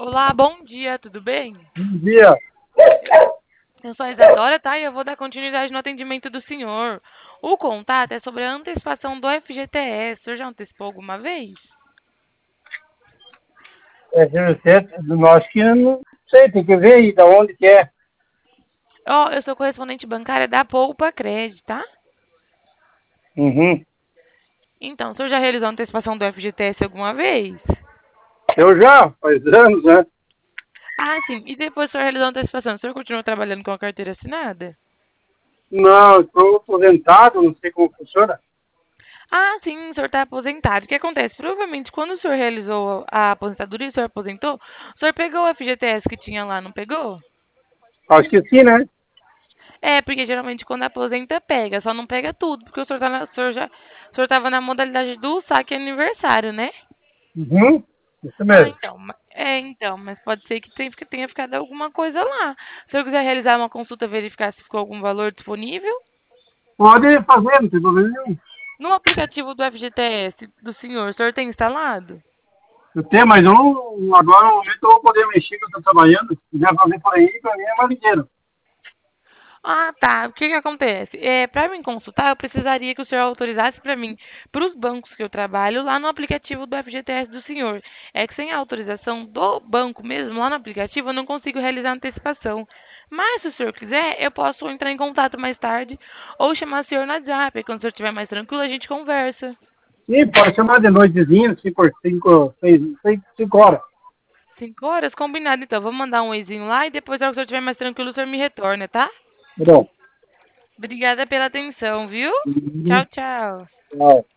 Olá, bom dia, tudo bem? Bom dia. Eu sou a Isadora, tá? E eu vou dar continuidade no atendimento do senhor. O contato é sobre a antecipação do FGTS. O senhor já antecipou alguma vez? É 07, nós que não sei, tem que ver aí da onde que é. Ó, eu sou correspondente bancária da Poupa Crédito, tá? Uhum. Então, o senhor já realizou a antecipação do FGTS alguma vez? Eu já, faz anos, né? Ah, sim. E depois o senhor realizou a antecipação, o senhor continua trabalhando com a carteira assinada? Não, estou aposentado, não sei como funciona. Ah, sim, o senhor está aposentado. O que acontece? Provavelmente, quando o senhor realizou a aposentadoria e o senhor aposentou, o senhor pegou o FGTS que tinha lá, não pegou? Acho que sim, né? É, porque geralmente quando aposenta pega, só não pega tudo, porque o senhor tava na modalidade do saque aniversário, né? Uhum. Isso Ah, mesmo. então, mas pode ser que tenha ficado alguma coisa lá. Se o senhor quiser realizar uma consulta, verificar se ficou algum valor disponível, Pode fazer, não tem problema nenhum. no aplicativo do FGTS do senhor, o senhor tem instalado? Eu tenho, mas eu agora no momento eu vou poder mexer que eu estou trabalhando. Se quiser fazer por aí, para mim é mais dinheiro. Ah, tá. O que que acontece? Para mim consultar, eu precisaria que o senhor autorizasse para mim, para os bancos que eu trabalho, lá no aplicativo do FGTS do senhor. É que sem a autorização do banco mesmo, lá no aplicativo, eu não consigo realizar antecipação. Mas, se o senhor quiser, eu posso entrar em contato mais tarde ou chamar o senhor no WhatsApp. Aí, quando o senhor estiver mais tranquilo, a gente conversa. Sim, pode chamar de noitezinha, 5 horas. 5 horas? Combinado, então. Vou mandar um oizinho lá e depois, se o senhor estiver mais tranquilo, o senhor me retorna, tá? Pronto. Obrigada pela atenção, viu? Uhum. Tchau, tchau. Tchau.